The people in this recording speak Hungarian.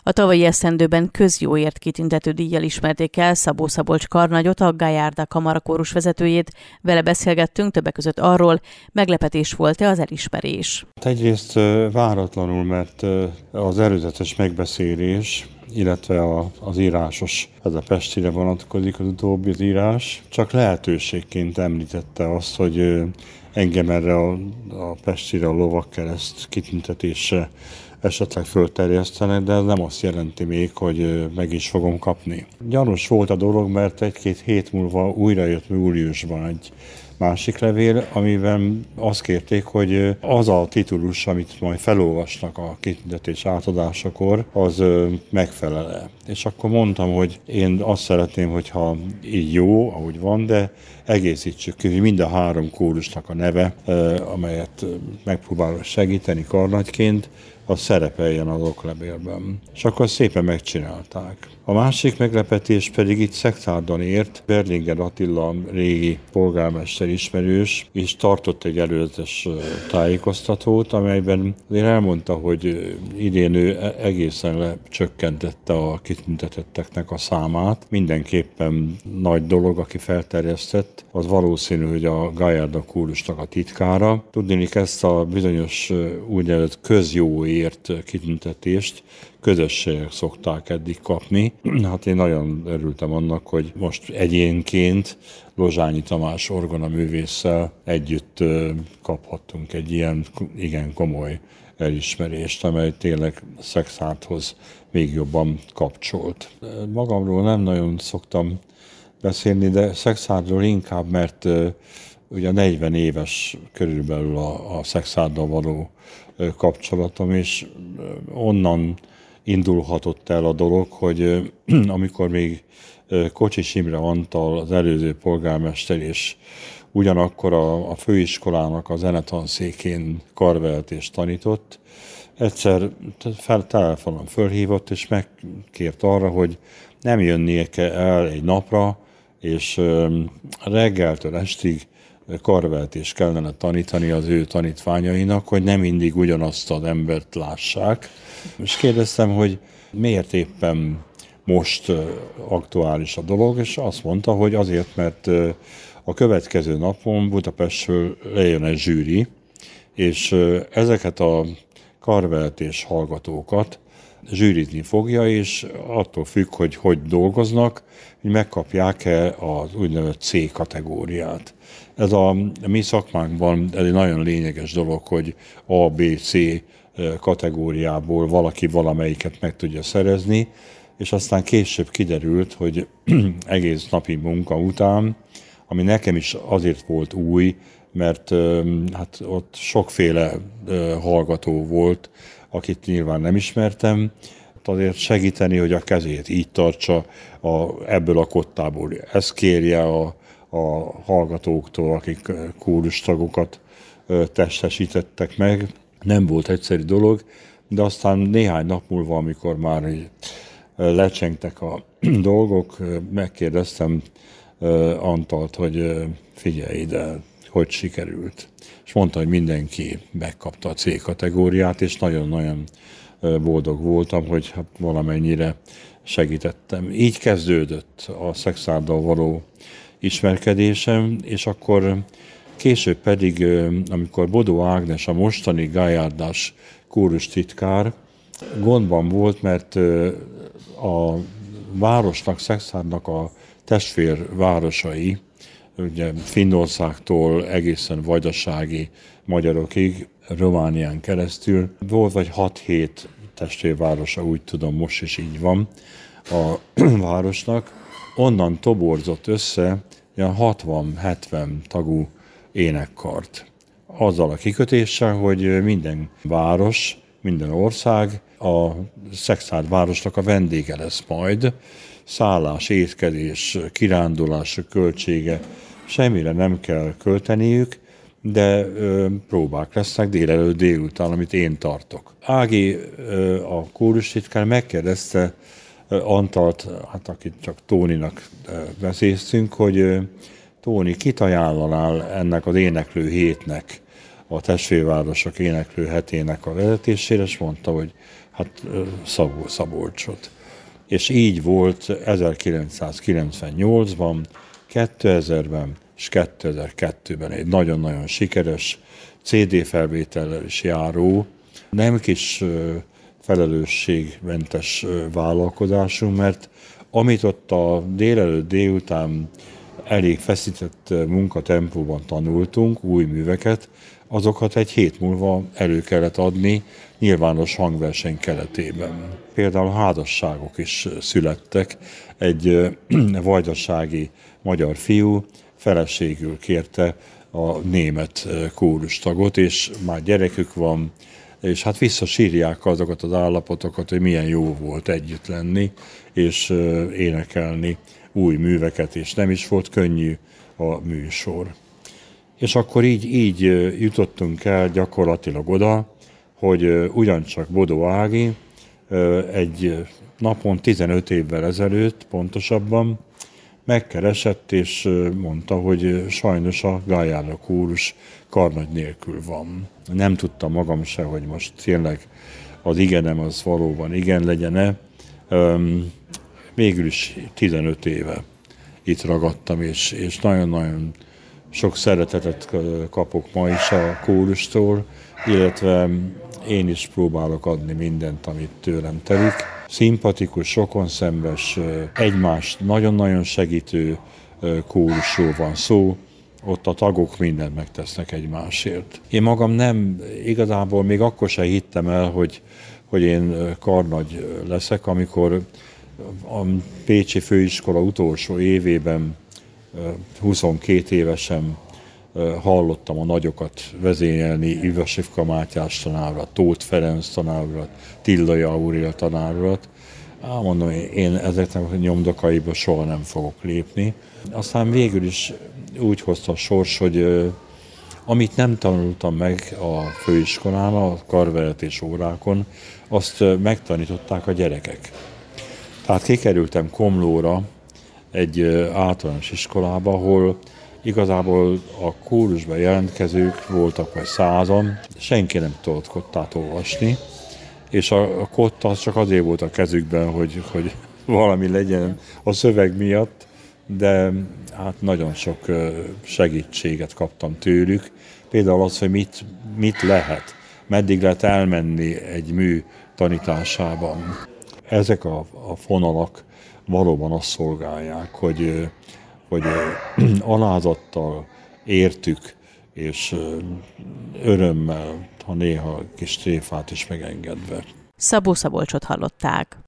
A tavalyi esztendőben közjóért kitüntető díjjal ismerték el Szabó Szabolcs karnagyot, a Gajárda Kamara kórus vezetőjét. Vele beszélgettünk többek között arról, meglepetés volt-e az elismerés. Egyrészt váratlanul, mert az előzetes megbeszélés, illetve az írásos, ez a Pestire vonatkozik az utóbbi az írás, csak lehetőségként említette azt, hogy engem erre a Pestire a Lovagkereszt kitüntetésre esetleg fölterjesztenek, de ez nem azt jelenti még, hogy meg is fogom kapni. Gyanús volt a dolog, mert egy-két hét múlva újra jött júliusban egy másik levél, amiben azt kérték, hogy az a titulus, amit majd felolvasnak a kitüntetés átadásakor, az megfelel-e. És akkor mondtam, hogy én azt szeretném, hogyha így jó, ahogy van, de egészítsük ki, hogy mind a három kórusnak a neve, amelyet megpróbálok segíteni karnagyként, az szerepeljen az oklevélben. És akkor szépen megcsinálták. A másik meglepetés pedig itt Szekszárdon ért. Berlinger Attila régi polgármester ismerős, és tartott egy előzetes tájékoztatót, amelyben azért elmondta, hogy idén ő egészen lecsökkentette a kitüntetetteknek a számát. Mindenképpen nagy dolog, aki felterjesztett, az valószínű, hogy a Gajárda kórusnak a titkára. Tudnék ezt a bizonyos úgynevezett közjóért kitüntetést közösségek szokták eddig kapni. Hát én nagyon örültem annak, hogy most egyénként Lozsányi Tamás orgonaművésszel együtt kaphattunk egy ilyen igen komoly elismerést, amely tényleg Szekszárdhoz még jobban kapcsolt. Magamról nem nagyon szoktam beszélni, de Szekszárdról inkább, mert ugye 40 éves körülbelül a Szekszárddal való kapcsolatom, és onnan indulhatott el a dolog, hogy amikor még Kocsis Imre Antal, az előző polgármester, és ugyanakkor a főiskolának a zenetanszékén karvelt és tanított, egyszer telefonon fölhívott, és megkért arra, hogy nem jönnie el egy napra, és reggeltől estig karvertést kellene tanítani az ő tanítványainak, hogy nem mindig ugyanazt az embert lássák. És kérdeztem, hogy miért éppen most aktuális a dolog, és azt mondta, hogy azért, mert a következő napon Budapestről lejön egy zsűri, és ezeket a karvertés hallgatókat zsűrizni fogja, és attól függ, hogy dolgoznak, hogy megkapják-e az úgynevezett C kategóriát. Ez a mi szakmánkban ez egy nagyon lényeges dolog, hogy A, B, C kategóriából valaki valamelyiket meg tudja szerezni, és aztán később kiderült, hogy egész napi munka után, ami nekem is azért volt új, mert hát ott sokféle hallgató volt, akit nyilván nem ismertem, azért segíteni, hogy a kezét így tartsa ebből a kottából. Ezt kérje a hallgatóktól, akik kórustagokat testesítettek meg. Nem volt egyszerű dolog, de aztán néhány nap múlva, amikor már lecsengtek a dolgok, megkérdeztem Antalt, hogy figyelj ide, hogy sikerült. És mondta, hogy mindenki megkapta a C kategóriát, és nagyon-nagyon boldog voltam, hogy valamennyire segítettem. Így kezdődött a Szekszárddal való ismerkedésem, és akkor később pedig, amikor Bodó Ágnes, a mostani gajárdás kórustitkár, gondban volt, mert a városnak, Szekszárdnak a testvérvárosai, ugye Finnországtól egészen vajdasági magyarokig, Románián keresztül, volt vagy 6-7 testvérvárosa, úgy tudom, most is így van a városnak. Onnan toborzott össze olyan 60-70 tagú énekkart. Azzal a kikötéssel, hogy minden város, minden ország a Szekszárd városnak a vendége lesz majd. Szállás, étkezés, kirándulás költsége, semmire nem kell költeniük, de próbák lesznek délelőtt, délután, amit én tartok. Ági, a kórustitkár megkérdezte Antalt, hát akit csak Tóninak beszéltünk, hogy Tóni, kit ajánlanál ennek az éneklő hétnek, a testvérvárosok éneklő hetének a vezetésére, és mondta, hogy Szabolcsot. És így volt 1998-ban, 2000-ben és 2002-ben egy nagyon-nagyon sikeres CD felvétellel is járó, nem kis felelősségmentes vállalkozásunk, mert amit ott a délután elég feszített munkatempóban tanultunk, új műveket, azokat egy hét múlva elő kellett adni nyilvános hangverseny keretében. Például házasságok is születtek. Egy vajdasági magyar fiú feleségül kérte a német kórustagot, és már gyerekük van, és hát visszasírják azokat az állapotokat, hogy milyen jó volt együtt lenni, és énekelni új műveket, és nem is volt könnyű a műsor. És akkor így jutottunk el gyakorlatilag oda, hogy ugyancsak Bodó Ági egy napon 15 évvel ezelőtt pontosabban megkeresett, és mondta, hogy sajnos a Gályárda kórus karnagy nélkül van. Nem tudtam magam se, hogy most tényleg az igenem az valóban igen legyen-e. Végül is 15 éve itt ragadtam, és nagyon-nagyon sok szeretetet kapok ma is a kórustól, illetve én is próbálok adni mindent, amit tőlem telik. Szimpatikus, rokonszenves, egymást nagyon-nagyon segítő kórusról van szó, ott a tagok mindent megtesznek egymásért. Én magam nem, igazából még akkor sem hittem el, hogy én karnagy leszek, amikor a Pécsi Főiskola utolsó évében 22 évesen hallottam a nagyokat vezényelni, Ivasivka Mátyás tanárulat, Tóth Ferenc tanárulat, Tillai Aurél tanárulat. Mondom, én ezeknek a nyomdokaiba soha nem fogok lépni. Aztán végül is úgy hozta a sors, hogy amit nem tanultam meg a főiskolán, a karveretés órákon, azt megtanították a gyerekek. Tehát kikerültem Komlóra egy általános iskolába, ahol igazából a kórusban jelentkezők voltak vagy 100-an, senki nem tudott kottát olvasni, és a kotta az csak azért volt a kezükben, hogy valami legyen a szöveg miatt, de hát nagyon sok segítséget kaptam tőlük. Például az, hogy mit lehet, meddig lehet elmenni egy mű tanításában. Ezek a fonalak valóban azt szolgálják, hogy alázattal értük, és örömmel, ha néha kis tréfát is megengedve. Szabó Szabolcsot hallották.